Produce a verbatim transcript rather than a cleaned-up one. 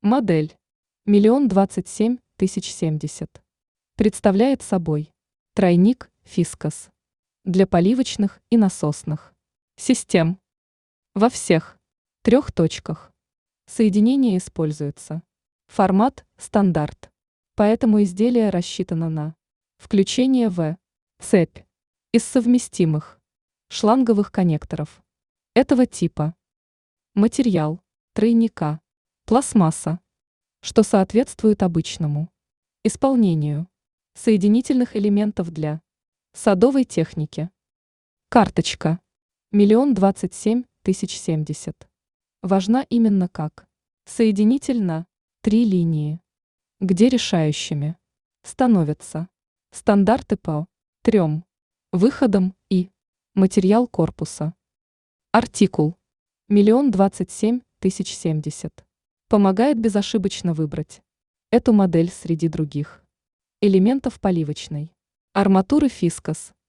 Модель миллион двадцать семь тысяч семьдесят представляет собой тройник Фискас для поливочных и насосных систем во всех трех точках. Соединение используется. Формат стандарт, поэтому изделие рассчитано на включение в цепь из совместимых шланговых коннекторов этого типа. Материал тройника пластмасса, что соответствует обычному исполнению соединительных элементов для садовой техники. Карточка миллион двадцать семь тысяч семьдесят важна именно как соединитель на три линии, где решающими становятся стандарты по трем выходам и материал корпуса. Артикул миллион двадцать семь тысяч семьдесят помогает безошибочно выбрать эту модель среди других элементов поливочной арматуры Фискас.